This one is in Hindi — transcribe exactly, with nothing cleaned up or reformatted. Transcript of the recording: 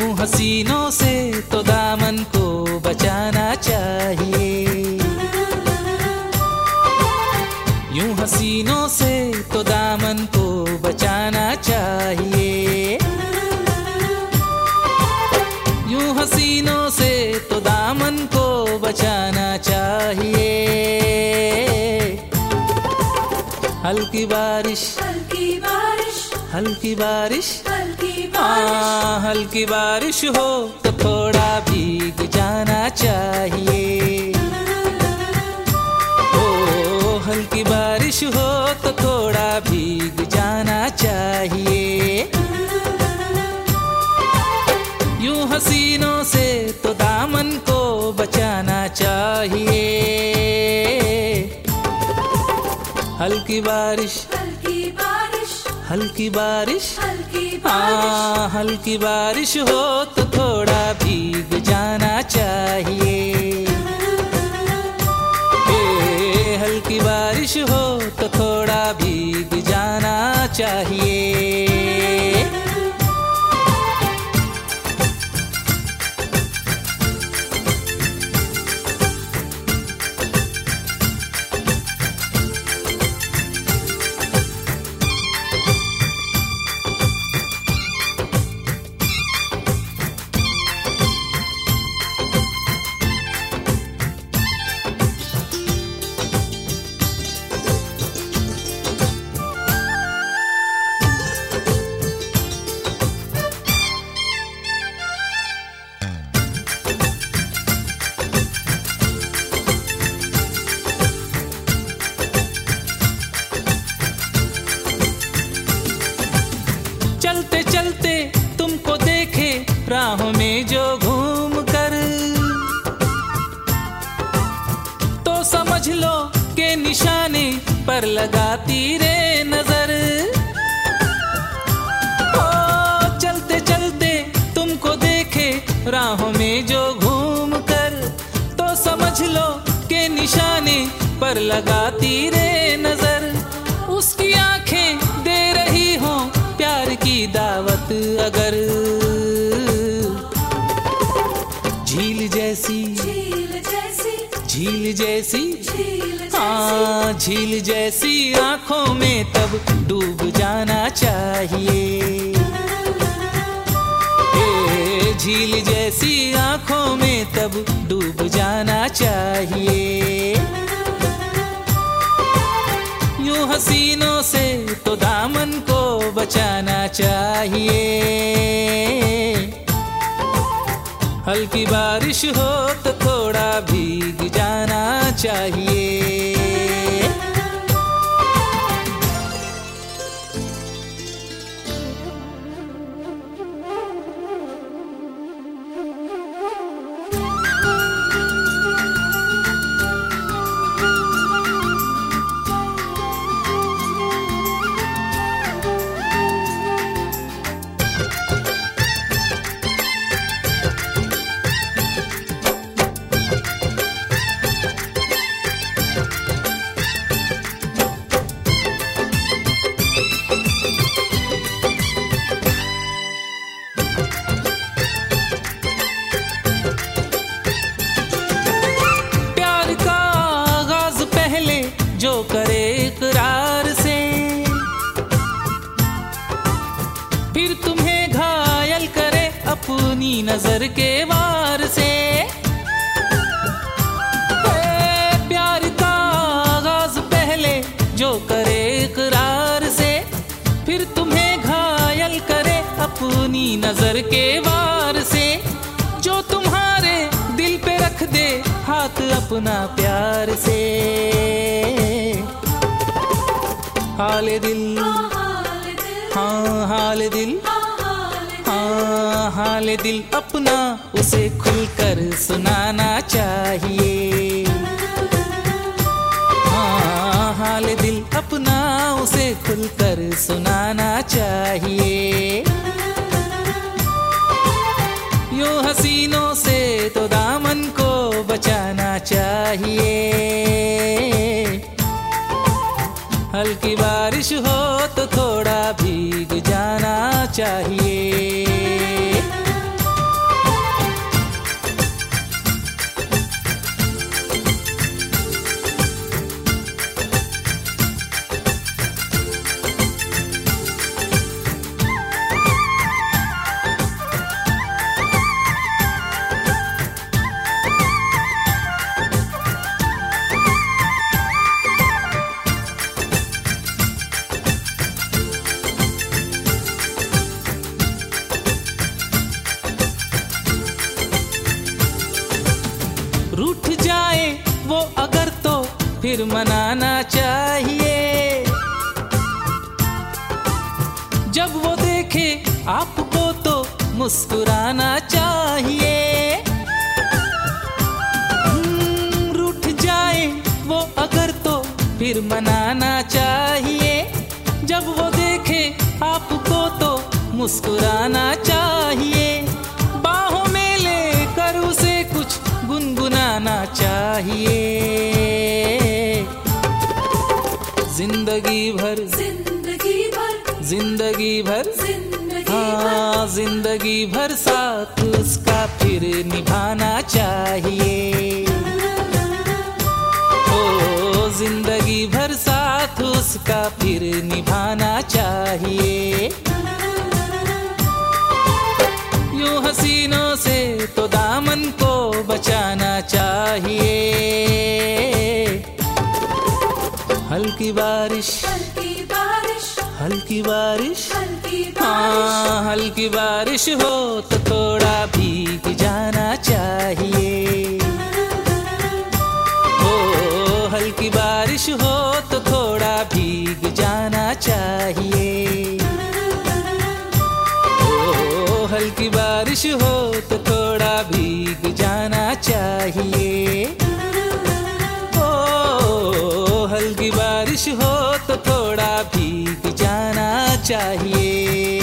यूं हसीनों से तो दामन को बचाना चाहिए। यूं हसीनों से तो दामन को बचाना चाहिए। यूं हसीनों से तो दामन को बचाना चाहिए। हल्की बारिश हल्की बारिश हल्की बारिश हल्की बारिश हाँ, हल्की बारिश हो तो थोड़ा भीग जाना चाहिए। ओ हल्की बारिश हो तो थोड़ा भीग जाना चाहिए। यूं हसीनों से तो दामन को बचाना चाहिए। हल्की बारिश हल्की बारिश हल्की बारिश हल्की हाँ, हल्की बारिश हो तो थोड़ा भीग जाना चाहिए। ए, हल्की बारिश हो तो थोड़ा भीग जाना चाहिए। चलते चलते तुमको देखे राहों में जो घूम कर, तो समझ लो के निशाने पर लगाती रे नजर। ओ चलते चलते तुमको देखे राहों में जो घूम कर, तो समझ लो के निशाने पर लगाती रे नजर। उसकी आंखें दे रही हों प्यार की दावत अगर, झील जैसी झील जैसी झील जैसी झील हाँ, झील जैसी आंखों में तब डूब जाना चाहिए। ए, झील जैसी आंखों में तब डूब जाना चाहिए। यूं हसीनों से तो दामन को बचाना चाहिए। हल्की बारिश हो तो थोड़ा भीग जाना चाहिए। जो करे इकरार से फिर तुम्हें घायल करे अपनी नजर के वार से। प्यार का आगाज पहले जो करे इकरार से, फिर तुम्हें घायल करे अपनी नजर के वार से। जो तुम्हारे दिल पे रख दे हाथ अपना प्यार से। हाल दिल हाँ हाल दिल हाँ हाल दिल अपना उसे खुलकर सुनाना चाहिए। हाँ हाल दिल अपना उसे खुलकर सुनाना चाहिए। यूं हसीनों से तो दामन को बचाना चाहिए। हल्की बारिश हो तो थोड़ा भीग जाना चाहिए। फिर मनाना चाहिए। जब वो देखे आपको तो मुस्कुराना चाहिए। हम्म, रूठ जाए वो अगर तो फिर मनाना चाहिए। जब वो देखे आपको तो मुस्कुराना चाहिए। बाहों में लेकर उसे कुछ गुनगुनाना चाहिए। जिंदगी भर जिंदगी भर जिंदगी भर जिंदगी हाँ जिंदगी भर साथ उसका फिर निभाना चाहिए। ओ जिंदगी भर साथ उसका फिर निभाना चाहिए। यूं हसीनों से तो दामन को बचाना चाहिए। हल्की बारिश हल्की बारिश हल्की बारिश हल्की बारिश हाँ हल्की बारिश हो तो थोड़ा भीग जाना चाहिए। ओ हल्की बारिश हो तो थोड़ा भीग जाना चाहिए। ओ हल्की बारिश हो तो थोड़ा भीग जाना चाहिए। ओ हल्की बारिश हो तो थोड़ा भीग जाना चाहिए।